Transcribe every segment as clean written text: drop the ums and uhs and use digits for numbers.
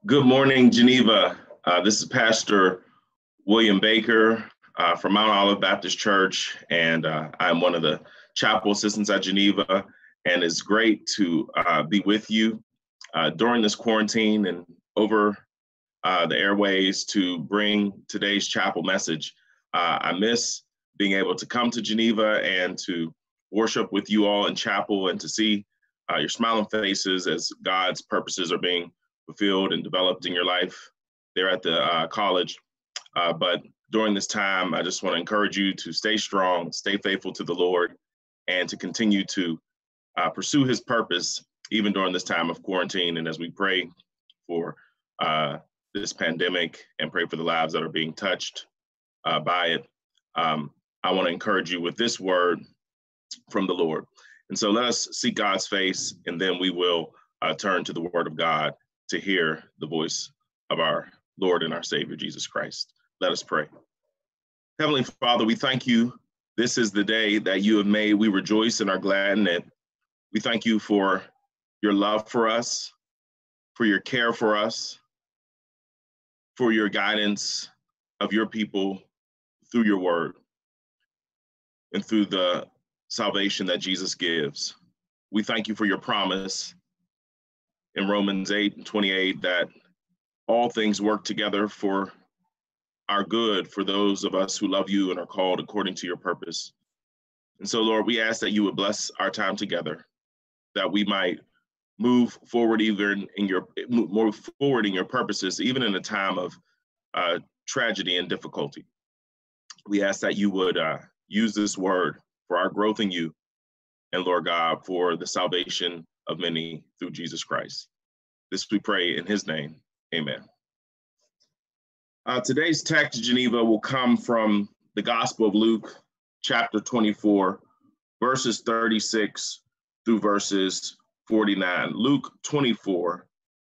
Good morning, Geneva. This is Pastor William Baker from Mount Olive Baptist Church, and I'm one of the chapel assistants at Geneva. And it's great to be with you during this quarantine and over the airways to bring today's chapel message. I miss being able to come to Geneva and to worship with you all in chapel and to see your smiling faces as God's purposes are being fulfilled and developed in your life there at the college. But during this time, I just want to encourage you to stay strong, stay faithful to the Lord, and to continue to pursue his purpose even during this time of quarantine. And as we pray for this pandemic and pray for the lives that are being touched by it, I want to encourage you with this word from the Lord. And so let us seek God's face, and then we will turn to the word of God to hear the voice of our Lord and our Savior, Jesus Christ. Let us pray. Heavenly Father, we thank you. This is the day that you have made. We rejoice and are glad in it. We thank you for your love for us, for your care for us, for your guidance of your people through your word and through the salvation that Jesus gives. We thank you for your promise in Romans 8:28 that all things work together for our good, for those of us who love you and are called according to your purpose. And so, Lord, we ask that you would bless our time together, that we might move forward even in your purposes, even in a time of tragedy and difficulty. We ask that you would use this word for our growth in you, and Lord God, for the salvation of many through Jesus Christ. This we pray in his name. Amen. Today's text, Geneva, will come from the Gospel of Luke, chapter 24, verses 36 through verses 49. Luke 24,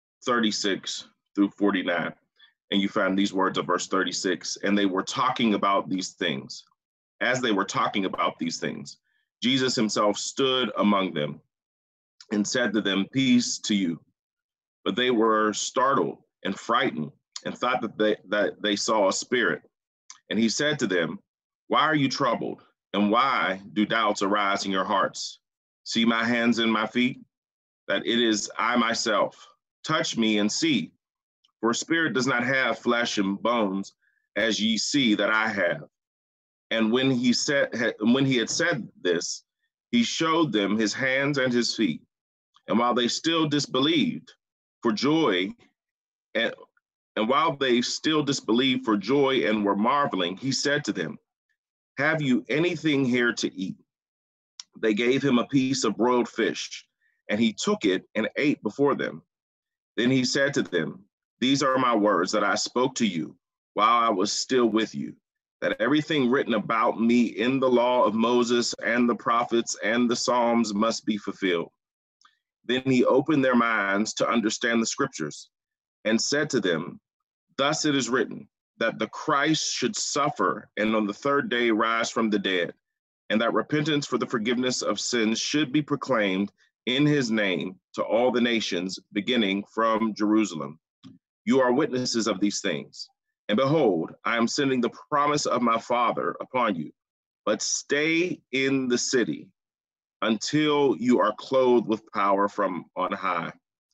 36 through 49. And you find these words of verse 36. And they were talking about these things. As they were talking about these things, Jesus himself stood among them and said to them, "Peace to you." But they were startled and frightened and thought that they saw a spirit. And he said to them, "Why are you troubled? And why do doubts arise in your hearts? See my hands and my feet, that it is I myself. Touch me and see. For a spirit does not have flesh and bones, as ye see that I have." And when he had said this, he showed them his hands and his feet. And while they still disbelieved for joy, and while they still disbelieved for joy and were marveling, he said to them, "Have you anything here to eat?" They gave him a piece of broiled fish, and he took it and ate before them. Then he said to them, "These are my words that I spoke to you while I was still with you, that everything written about me in the law of Moses and the prophets and the Psalms must be fulfilled." Then he opened their minds to understand the scriptures and said to them, "Thus it is written, that the Christ should suffer and on the third day rise from the dead, and that repentance for the forgiveness of sins should be proclaimed in his name to all the nations, beginning from Jerusalem. You are witnesses of these things. And behold, I am sending the promise of my Father upon you, but stay in the city until you are clothed with power from on high."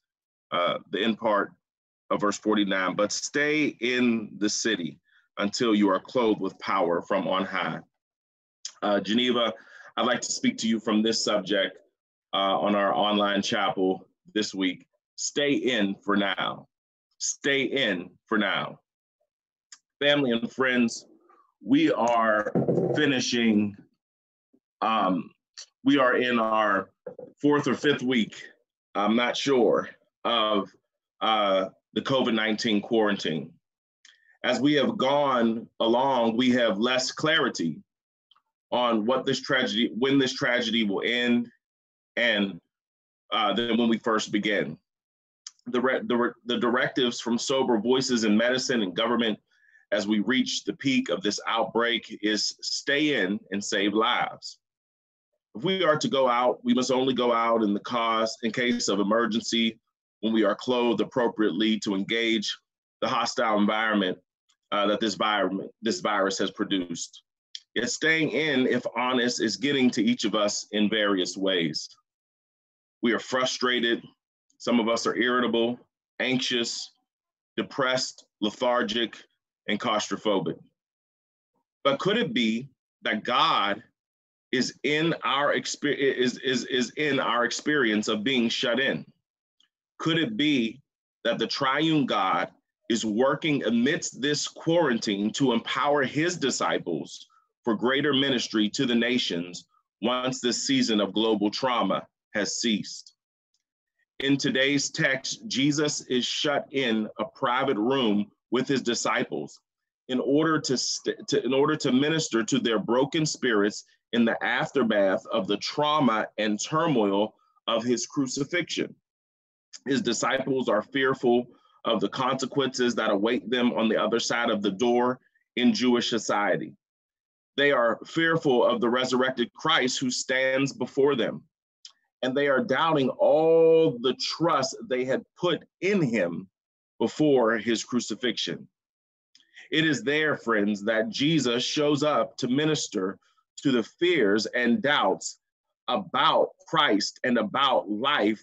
The end part of verse 49, but stay in the city until you are clothed with power from on high. Geneva, I'd like to speak to you from this subject on our online chapel this week. Stay in for now. Stay in for now. Family and friends, we are finishing, we are in our fourth or fifth week, I'm not sure, of the COVID-19 quarantine. As we have gone along, we have less clarity on when this tragedy will end, and than when we first began. The directives from sober voices in medicine and government as we reach the peak of this outbreak is stay in and save lives. If we are to go out, we must only go out in case of emergency when we are clothed appropriately to engage the hostile environment that this virus has produced. Yet staying in, if honest, is getting to each of us in various ways. We are frustrated. Some of us are irritable, anxious, depressed, lethargic, and claustrophobic. But could it be that God is in our experience of being shut in? Could it be that the triune God is working amidst this quarantine to empower his disciples for greater ministry to the nations once this season of global trauma has ceased? In today's text, Jesus is shut in a private room with his disciples in order to minister to their broken spirits in the aftermath of the trauma and turmoil of his crucifixion. His disciples are fearful of the consequences that await them on the other side of the door in Jewish society. They are fearful of the resurrected Christ who stands before them, and they are doubting all the trust they had put in him before his crucifixion. It is there, friends, that Jesus shows up to minister to the fears and doubts about Christ and about life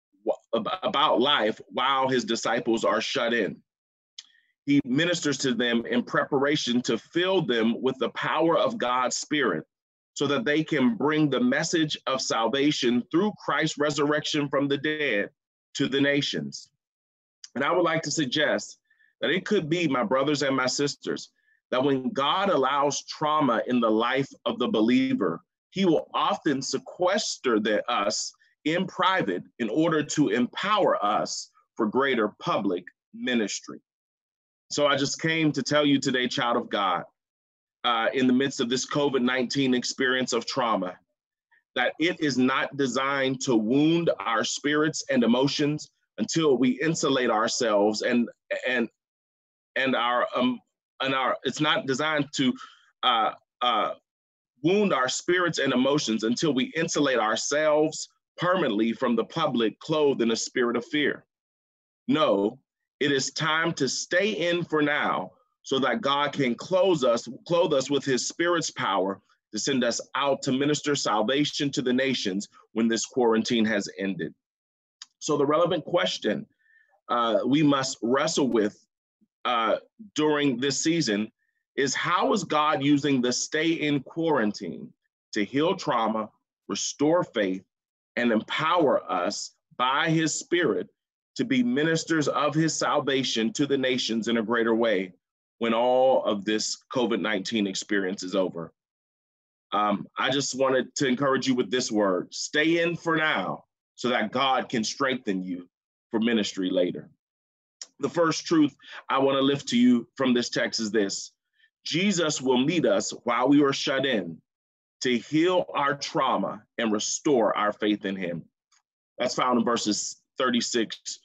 while his disciples are shut in. He ministers to them in preparation to fill them with the power of God's Spirit so that they can bring the message of salvation through Christ's resurrection from the dead to the nations. And I would like to suggest that it could be, my brothers and my sisters, that when God allows trauma in the life of the believer, he will often sequester us in private in order to empower us for greater public ministry. So I just came to tell you today, child of God, in the midst of this COVID-19 experience of trauma, that it is not designed to wound our spirits and emotions until we insulate ourselves and it's not designed to wound our spirits and emotions until we insulate ourselves permanently from the public clothed in a spirit of fear. No, it is time to stay in for now so that God can clothe us with his Spirit's power to send us out to minister salvation to the nations when this quarantine has ended. So the relevant question we must wrestle with during this season is, how is God using the stay in quarantine to heal trauma, restore faith, and empower us by his Spirit to be ministers of his salvation to the nations in a greater way when all of this COVID-19 experience is over? I just wanted to encourage you with this word: stay in for now so that God can strengthen you for ministry later. The first truth I want to lift to you from this text is this: Jesus will meet us while we are shut in to heal our trauma and restore our faith in him. That's found in verses 36.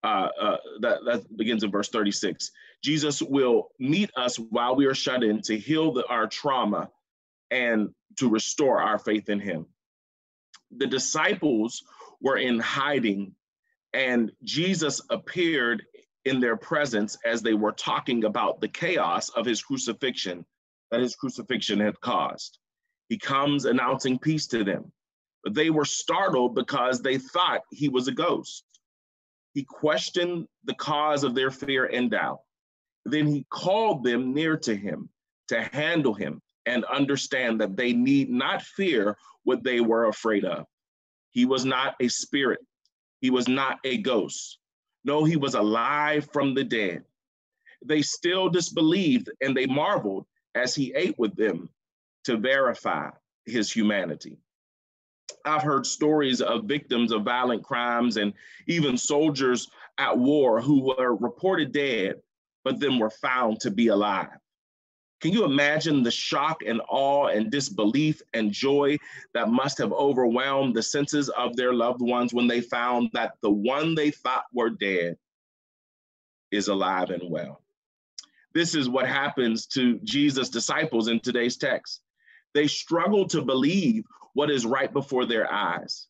That begins in verse 36. Jesus will meet us while we are shut in to heal our trauma and to restore our faith in him. The disciples were in hiding, and Jesus appeared in their presence as they were talking about the chaos of his crucifixion that his crucifixion had caused. He comes announcing peace to them, but they were startled because they thought he was a ghost. He questioned the cause of their fear and doubt. Then he called them near to him to handle him and understand that they need not fear what they were afraid of. He was not a spirit. He was not a ghost. No, he was alive from the dead. They still disbelieved, and they marveled as he ate with them to verify his humanity. I've heard stories of victims of violent crimes and even soldiers at war who were reported dead, but then were found to be alive. Can you imagine the shock and awe and disbelief and joy that must have overwhelmed the senses of their loved ones when they found that the one they thought were dead is alive and well? This is what happens to Jesus' disciples in today's text. They struggle to believe what is right before their eyes.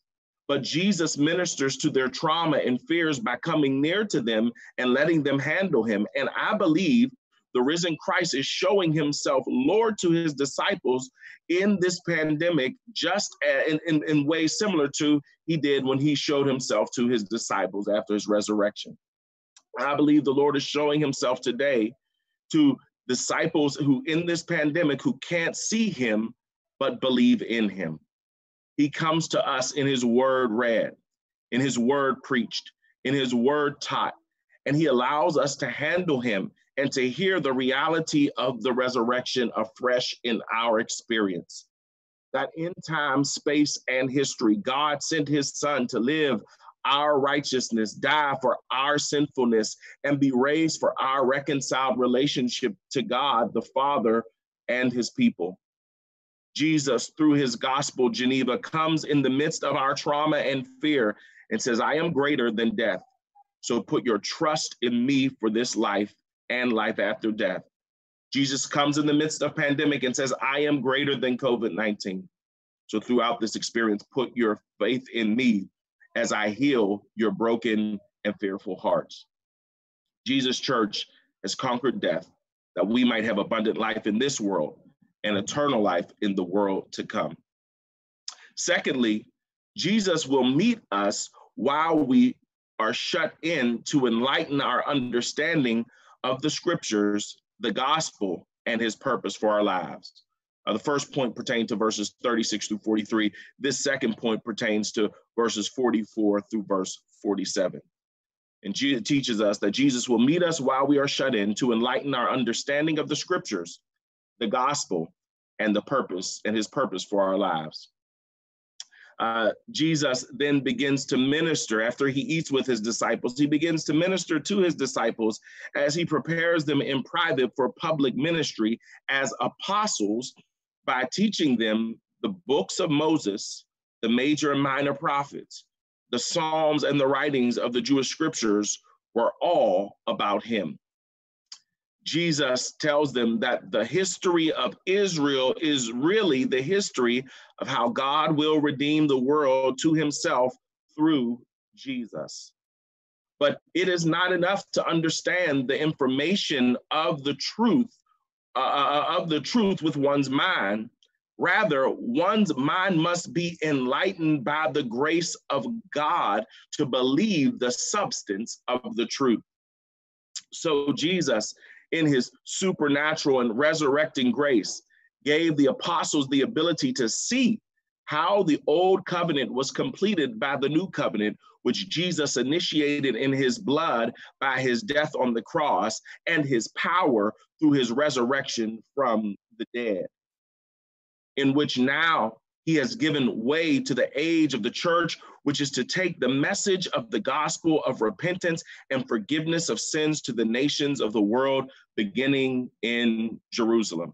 but Jesus ministers to their trauma and fears by coming near to them and letting them handle him. And I believe the risen Christ is showing himself Lord to his disciples in this pandemic, just in ways similar to he did when he showed himself to his disciples after his resurrection. I believe the Lord is showing himself today to disciples who in this pandemic who can't see him, but believe in him. He comes to us in his word read, in his word preached, in his word taught, and he allows us to handle him and to hear the reality of the resurrection afresh in our experience. That in time, space, and history, God sent his son to live our righteousness, die for our sinfulness, and be raised for our reconciled relationship to God, the Father, and his people. Jesus, through his gospel, Geneva, comes in the midst of our trauma and fear and says, I am greater than death. So put your trust in me for this life and life after death. Jesus comes in the midst of pandemic and says, I am greater than COVID-19. So throughout this experience, put your faith in me as I heal your broken and fearful hearts. Jesus' church has conquered death that we might have abundant life in this world and eternal life in the world to come. Secondly, Jesus will meet us while we are shut in to enlighten our understanding of the scriptures, the gospel, and his purpose for our lives. The first point pertained to verses 36 through 43. This second point pertains to verses 44 through verse 47. And Jesus teaches us that Jesus will meet us while we are shut in to enlighten our understanding of the scriptures, the gospel, and the purpose and his purpose for our lives. Jesus then begins to minister after he eats with his disciples. He begins to minister to his disciples as he prepares them in private for public ministry as apostles by teaching them the books of Moses, the major and minor prophets, the Psalms and the writings of the Jewish scriptures were all about him. Jesus tells them that the history of Israel is really the history of how God will redeem the world to himself through Jesus. But it is not enough to understand the information of the truth with one's mind. Rather, one's mind must be enlightened by the grace of God to believe the substance of the truth. So Jesus, in his supernatural and resurrecting grace, gave the apostles the ability to see how the old covenant was completed by the new covenant, which Jesus initiated in his blood by his death on the cross and his power through his resurrection from the dead, in which now he has given way to the age of the church, which is to take the message of the gospel of repentance and forgiveness of sins to the nations of the world, beginning in Jerusalem.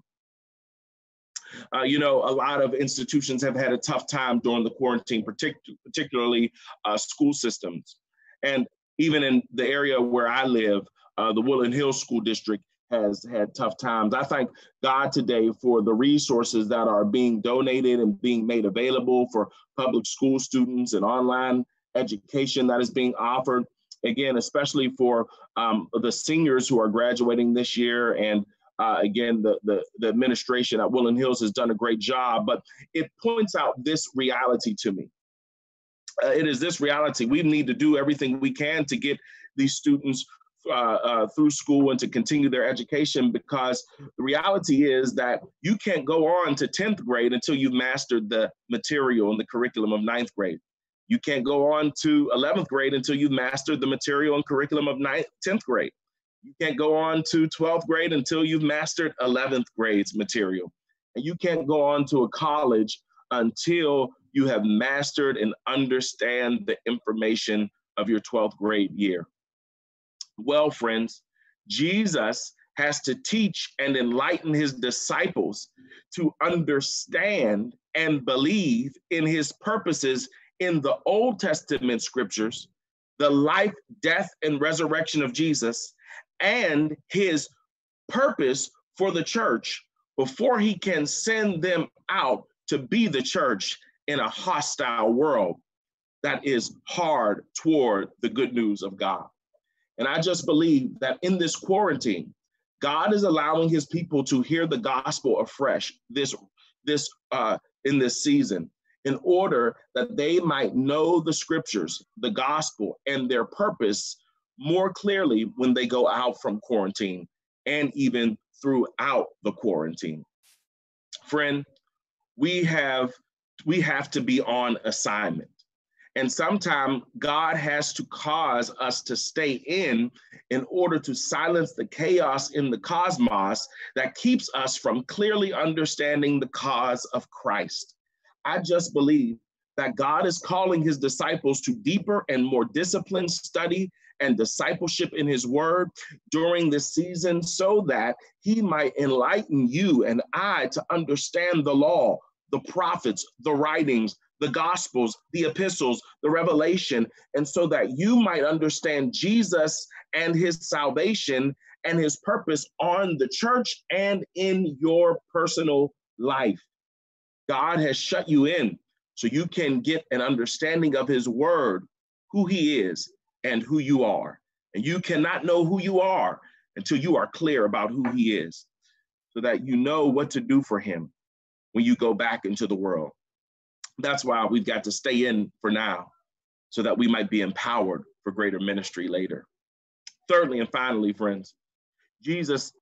A lot of institutions have had a tough time during the quarantine, particularly school systems. And even in the area where I live, the Woodland Hills School District has had tough times. I thank God today for the resources that are being donated and being made available for public school students and online education that is being offered. Again, especially for the seniors who are graduating this year. And again, the administration at Woodland Hills has done a great job, but it points out this reality to me. It is this reality. We need to do everything we can to get these students through school and to continue their education, because the reality is that you can't go on to 10th grade until you've mastered the material and the curriculum of 9th grade. You can't go on to 11th grade until you've mastered the material and curriculum of 10th grade. You can't go on to 12th grade until you've mastered 11th grade's material. And you can't go on to a college until you have mastered and understand the information of your 12th grade year. Well, friends, Jesus has to teach and enlighten his disciples to understand and believe in his purposes in the Old Testament scriptures, the life, death, and resurrection of Jesus, and his purpose for the church before he can send them out to be the church in a hostile world. that is hard toward the good news of God. And I just believe that in this quarantine, God is allowing his people to hear the gospel afresh in this season, in order that they might know the scriptures, the gospel, and their purpose more clearly when they go out from quarantine and even throughout the quarantine. Friend, we have to be on assignment. And sometimes God has to cause us to stay in order to silence the chaos in the cosmos that keeps us from clearly understanding the cause of Christ. I just believe that God is calling his disciples to deeper and more disciplined study and discipleship in his word during this season so that he might enlighten you and I to understand the law, the prophets, the writings, the gospels, the epistles, the revelation, and so that you might understand Jesus and his salvation and his purpose on the church and in your personal life. God has shut you in so you can get an understanding of his word, who he is and who you are. And you cannot know who you are until you are clear about who he is, so that you know what to do for him when you go back into the world. That's why we've got to stay in for now, so that we might be empowered for greater ministry later. Thirdly and finally, friends, Jesus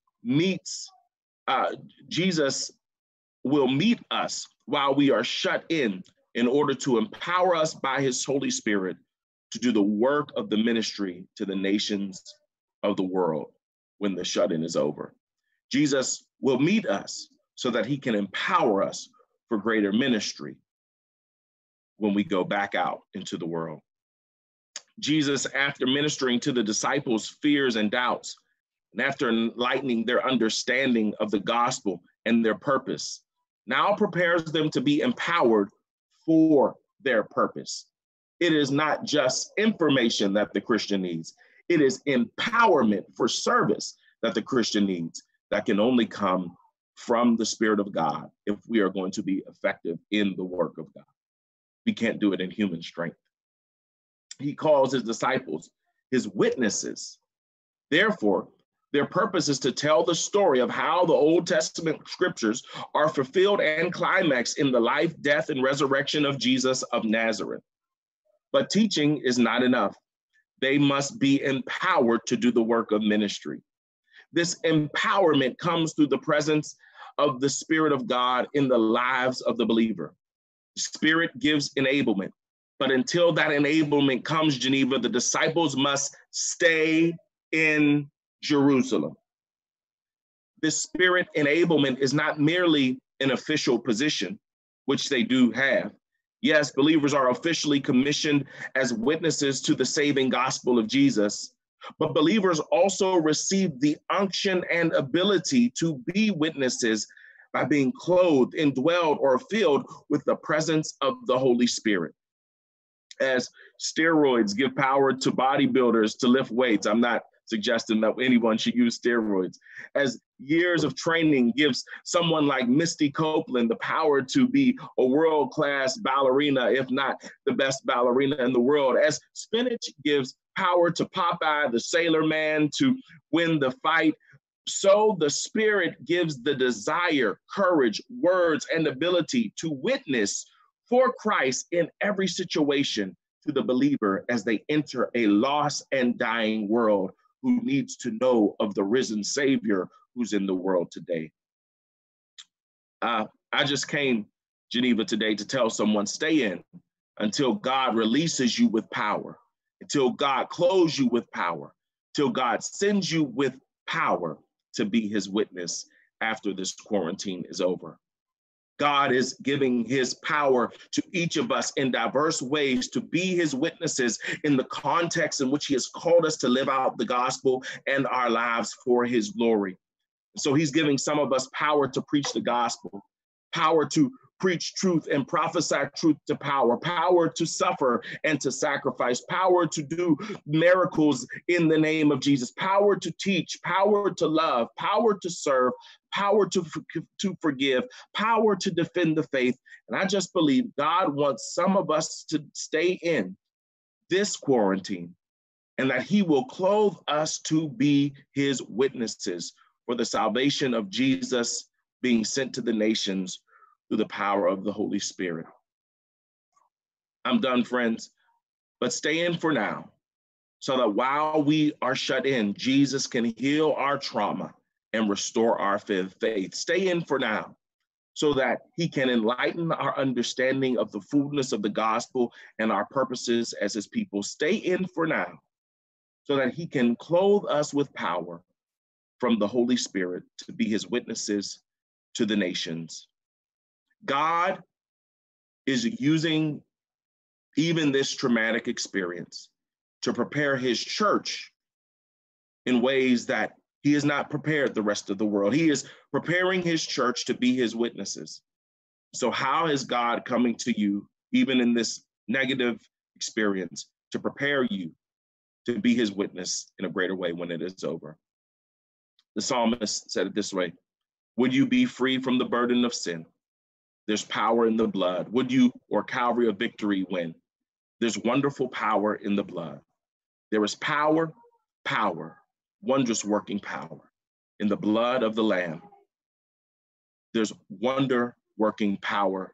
will meet us while we are shut in order to empower us by his Holy Spirit to do the work of the ministry to the nations of the world when the shut-in is over. Jesus will meet us so that he can empower us for greater ministry when we go back out into the world. Jesus, after ministering to the disciples' fears and doubts, and after enlightening their understanding of the gospel and their purpose, now prepares them to be empowered for their purpose. It is not just information that the Christian needs. It is empowerment for service that the Christian needs, that can only come from the Spirit of God if we are going to be effective in the work of God. We can't do it in human strength. He calls his disciples his witnesses. Therefore, their purpose is to tell the story of how the Old Testament scriptures are fulfilled and climaxed in the life, death, and resurrection of Jesus of Nazareth. But teaching is not enough. They must be empowered to do the work of ministry. This empowerment comes through the presence of the Spirit of God in the lives of the believer. The Spirit gives enablement. But until that enablement comes, Geneva, the disciples must stay in Jerusalem. This Spirit enablement is not merely an official position, which they do have. Yes, believers are officially commissioned as witnesses to the saving gospel of Jesus, but believers also receive the unction and ability to be witnesses by being clothed, indwelled, or filled with the presence of the Holy Spirit. As steroids give power to bodybuilders to lift weights, I'm not suggesting that anyone should use steroids. As years of training gives someone like Misty Copeland the power to be a world-class ballerina, if not the best ballerina in the world. As spinach gives power to Popeye the Sailor Man to win the fight, so the Spirit gives the desire, courage, words, and ability to witness for Christ in every situation to the believer as they enter a lost and dying world who needs to know of the risen Savior who's in the world today. I just came, Geneva, today to tell someone, stay in until God releases you with power, until God clothes you with power, till God sends you with power to be his witness after this quarantine is over. God is giving his power to each of us in diverse ways to be his witnesses in the context in which he has called us to live out the gospel and our lives for his glory. So he's giving some of us power to preach the gospel, power to preach truth and prophesy truth to power, power to suffer and to sacrifice, power to do miracles in the name of Jesus, power to teach, power to love, power to serve, power to forgive, power to defend the faith. And I just believe God wants some of us to stay in this quarantine, and that he will clothe us to be his witnesses for the salvation of Jesus being sent to the nations through the power of the Holy Spirit. I'm done, friends, but stay in for now so that while we are shut in, Jesus can heal our trauma and restore our faith. Stay in for now so that he can enlighten our understanding of the fullness of the gospel and our purposes as his people. Stay in for now so that he can clothe us with power from the Holy Spirit to be his witnesses to the nations. God is using even this traumatic experience to prepare his church in ways that he has not prepared the rest of the world. He is preparing his church to be his witnesses. So how is God coming to you, even in this negative experience, to prepare you to be his witness in a greater way when it is over? The psalmist said it this way: would you be free from the burden of sin? There's power in the blood. Would you, or Calvary, of victory, win? There's wonderful power in the blood. There is power, wondrous working power in the blood of the Lamb. There's wonder working power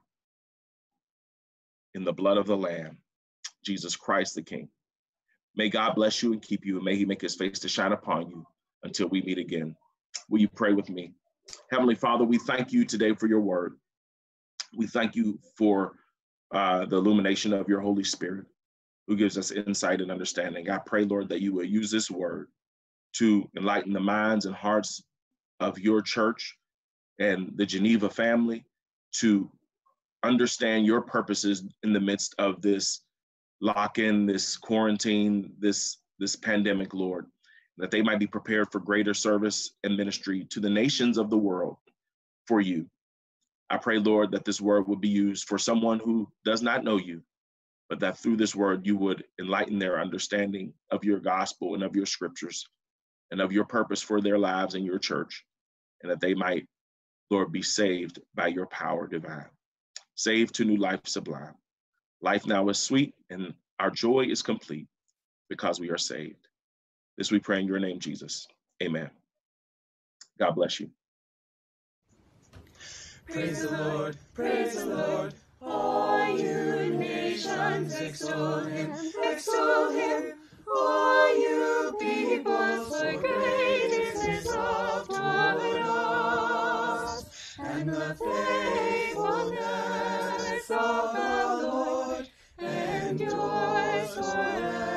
in the blood of the Lamb, Jesus Christ the King. May God bless you and keep you, and may he make his face to shine upon you until we meet again. Will you pray with me? Heavenly Father, we thank you today for your word. We thank you for the illumination of your Holy Spirit, who gives us insight and understanding. I pray, Lord, that you will use this word to enlighten the minds and hearts of your church and the Geneva family to understand your purposes in the midst of this lock-in, this quarantine, this pandemic, Lord, that they might be prepared for greater service and ministry to the nations of the world for you. I pray, Lord, that this word would be used for someone who does not know you, but that through this word, you would enlighten their understanding of your gospel and of your scriptures and of your purpose for their lives and your church, and that they might, Lord, be saved by your power divine. Saved to new life sublime. Life now is sweet, and our joy is complete because we are saved. This we pray in your name, Jesus. Amen. God bless you. Praise the Lord, all you nations, extol him, all you peoples, for great is his love toward us, and the faithfulness of the Lord endures forever.